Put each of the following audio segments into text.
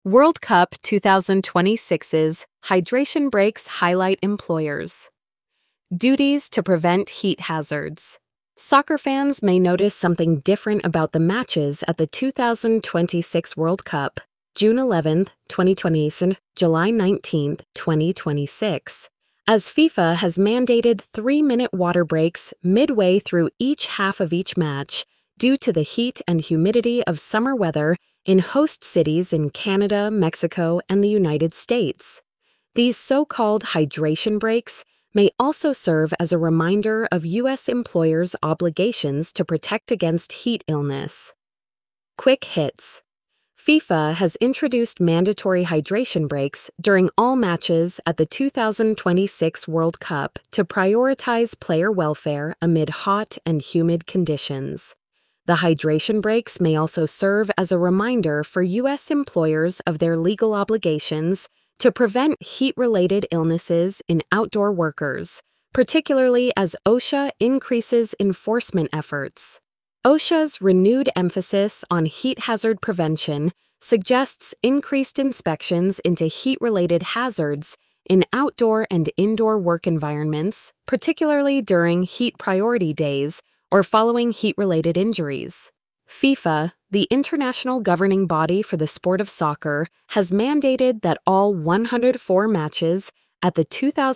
World Cup 2026's hydration breaks highlight employers. Duties to prevent heat hazards. Soccer fans may notice something different about the matches at the 2026 World Cup, June 11, 2026, July 19, 2026, as FIFA has mandated 3-minute water breaks midway through each half of each match due to the heat and humidity of summer weather in host cities in Canada, Mexico, and the United States. These so-called hydration breaks may also serve as a reminder of U.S. employers' obligations to protect against heat illness. Quick hits. FIFA has introduced mandatory hydration breaks during all matches at the 2026 World Cup to prioritize player welfare amid hot and humid conditions. The hydration breaks may also serve as a reminder for U.S. employers of their legal obligations to prevent heat-related illnesses in outdoor workers, particularly as OSHA increases enforcement efforts. OSHA's renewed emphasis on heat hazard prevention suggests increased inspections into heat-related hazards in outdoor and indoor work environments, particularly during heat priority days or following heat-related injuries. FIFA, the international governing body for the sport of soccer, has mandated that all 104 matches at the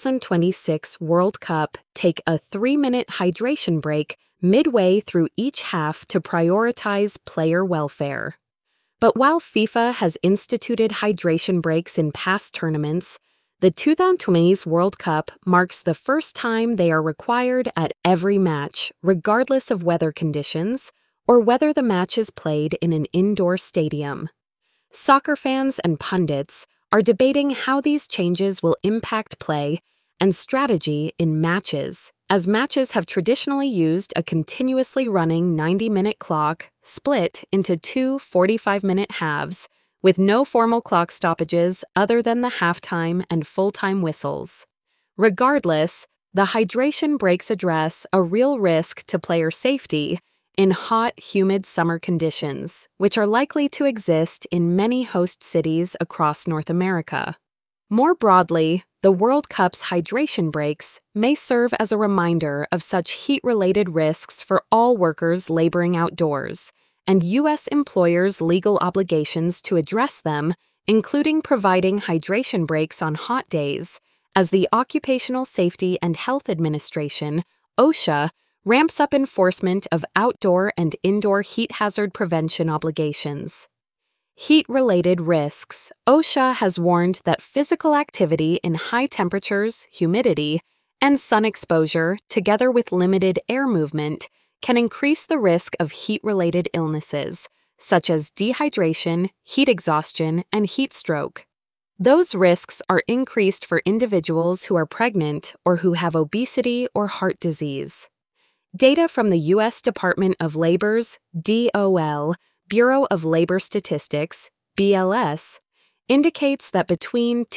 2026 World Cup take a 3-minute hydration break midway through each half to prioritize player welfare. But while FIFA has instituted hydration breaks in past tournaments, the 2020 World Cup marks the first time they are required at every match, regardless of weather conditions, or whether the match is played in an indoor stadium. Soccer fans and pundits are debating how these changes will impact play and strategy in matches, as matches have traditionally used a continuously running 90-minute clock split into two 45-minute halves, with no formal clock stoppages other than the halftime and full-time whistles. Regardless, the hydration breaks address a real risk to player safety in hot, humid summer conditions, which are likely to exist in many host cities across North America. More broadly, the World Cup's hydration breaks may serve as a reminder of such heat-related risks for all workers laboring outdoors, and U.S. employers' legal obligations to address them, including providing hydration breaks on hot days, as the Occupational Safety and Health Administration, OSHA, ramps up enforcement of outdoor and indoor heat hazard prevention obligations. Heat-related risks. OSHA has warned that physical activity in high temperatures, humidity, and sun exposure, together with limited air movement, can increase the risk of heat-related illnesses, such as dehydration, heat exhaustion, and heat stroke. Those risks are increased for individuals who are pregnant or who have obesity or heart disease. Data from the U.S. Department of Labor's DOL, Bureau of Labor Statistics, BLS, indicates that between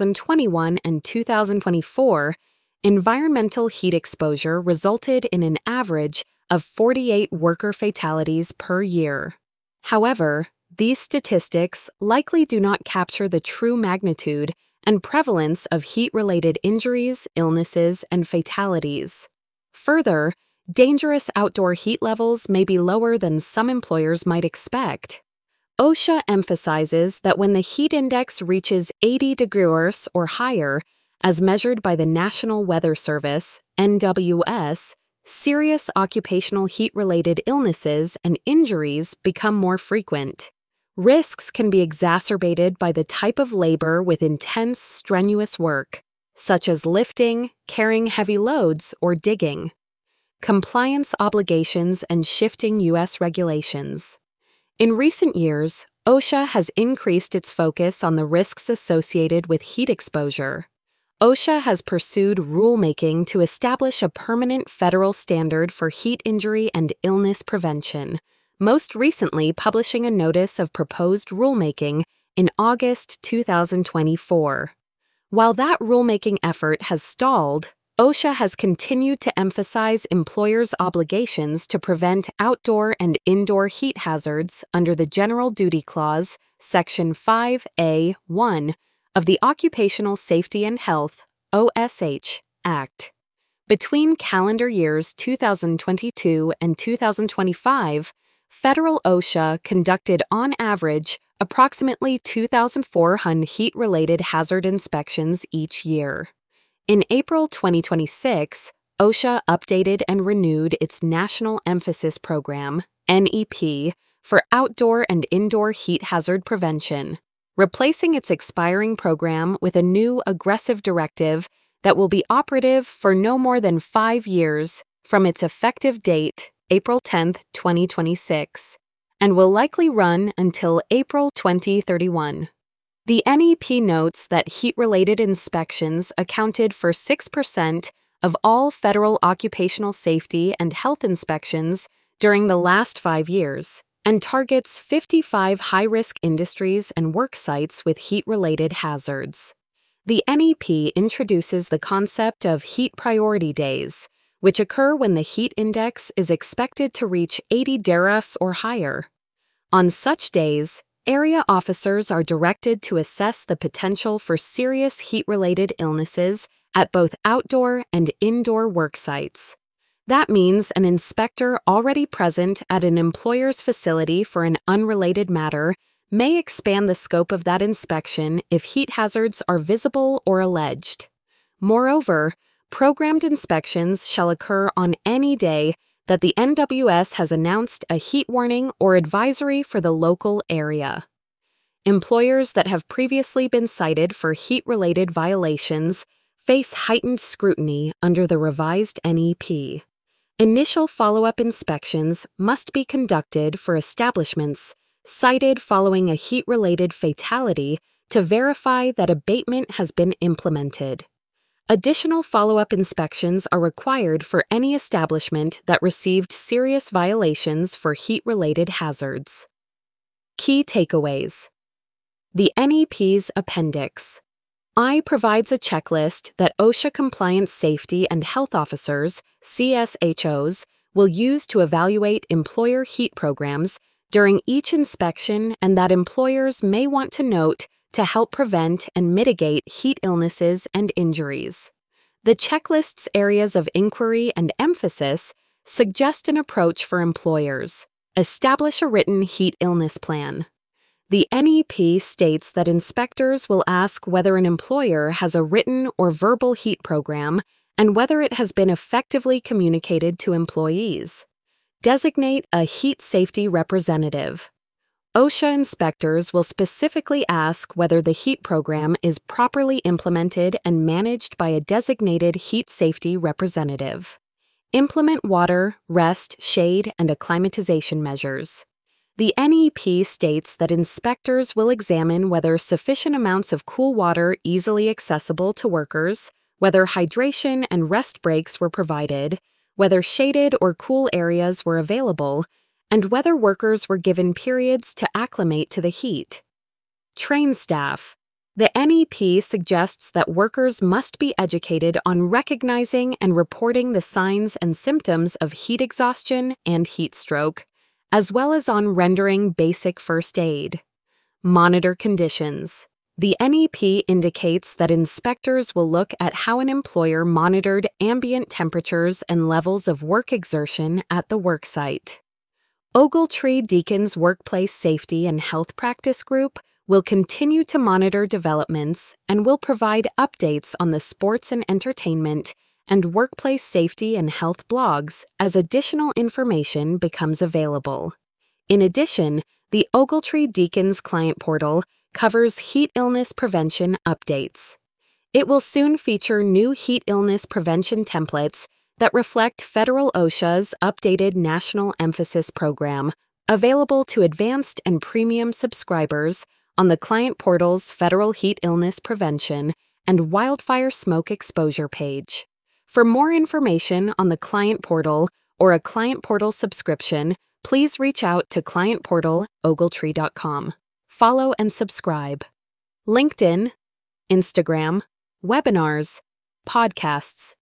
2021 and 2024, environmental heat exposure resulted in an average of 48 worker fatalities per year. However, these statistics likely do not capture the true magnitude and prevalence of heat-related injuries, illnesses, and fatalities. Further, dangerous outdoor heat levels may be lower than some employers might expect. OSHA emphasizes that when the heat index reaches 80 degrees or higher, as measured by the National Weather Service, NWS, serious occupational heat-related illnesses and injuries become more frequent. Risks can be exacerbated by the type of labor with intense, strenuous work, such as lifting, carrying heavy loads, or digging. Compliance obligations and shifting U.S. regulations. In recent years, OSHA has increased its focus on the risks associated with heat exposure. OSHA has pursued rulemaking to establish a permanent federal standard for heat injury and illness prevention, most recently publishing a notice of proposed rulemaking in August 2024. While that rulemaking effort has stalled, OSHA has continued to emphasize employers' obligations to prevent outdoor and indoor heat hazards under the General Duty Clause, Section 5A.1 of the Occupational Safety and Health (OSH) Act. Between calendar years 2022 and 2025, federal OSHA conducted on average approximately 2,400 heat-related hazard inspections each year. In April 2026, OSHA updated and renewed its National Emphasis Program, NEP, for outdoor and indoor heat hazard prevention, replacing its expiring program with a new aggressive directive that will be operative for no more than 5 years from its effective date, April 10, 2026, and will likely run until April 2031. The NEP notes that heat-related inspections accounted for 6% of all federal occupational safety and health inspections during the last 5 years, and targets 55 high-risk industries and work sites with heat-related hazards. The NEP introduces the concept of heat priority days, which occur when the heat index is expected to reach 80 derafs or higher. On such days, area officers are directed to assess the potential for serious heat-related illnesses at both outdoor and indoor work sites. That means an inspector already present at an employer's facility for an unrelated matter may expand the scope of that inspection if heat hazards are visible or alleged. Moreover, programmed inspections shall occur on any day that the NWS has announced a heat warning or advisory for the local area. Employers that have previously been cited for heat-related violations face heightened scrutiny under the revised NEP. Initial follow-up inspections must be conducted for establishments cited following a heat-related fatality to verify that abatement has been implemented. Additional follow-up inspections are required for any establishment that received serious violations for heat-related hazards. Key takeaways. The NEP's Appendix I provides a checklist that OSHA Compliance Safety and Health Officers, CSHOs, will use to evaluate employer heat programs during each inspection and that employers may want to note to help prevent and mitigate heat illnesses and injuries. The checklist's areas of inquiry and emphasis suggest an approach for employers. Establish a written heat illness plan. The NEP states that inspectors will ask whether an employer has a written or verbal heat program and whether it has been effectively communicated to employees. Designate a heat safety representative. OSHA inspectors will specifically ask whether the heat program is properly implemented and managed by a designated heat safety representative. Implement water, rest, shade, and acclimatization measures. The NEP states that inspectors will examine whether sufficient amounts of cool water easily accessible to workers, whether hydration and rest breaks were provided, whether shaded or cool areas were available, and whether workers were given periods to acclimate to the heat. Train staff. The NEP suggests that workers must be educated on recognizing and reporting the signs and symptoms of heat exhaustion and heat stroke, as well as on rendering basic first aid. Monitor conditions. The NEP indicates that inspectors will look at how an employer monitored ambient temperatures and levels of work exertion at the worksite. Ogletree Deacon's Workplace Safety and Health Practice Group will continue to monitor developments and will provide updates on the sports and entertainment and workplace safety and health blogs as additional information becomes available. In addition, the Ogletree Deacon's Client Portal covers heat illness prevention updates. It will soon feature new heat illness prevention templates that reflect federal OSHA's updated National Emphasis Program, available to advanced and premium subscribers on the Client Portal's Federal Heat Illness Prevention and Wildfire Smoke Exposure page. For more information on the Client Portal or a Client Portal subscription, please reach out to clientportal@ogletree.com. Follow and subscribe. LinkedIn, Instagram, webinars, podcasts,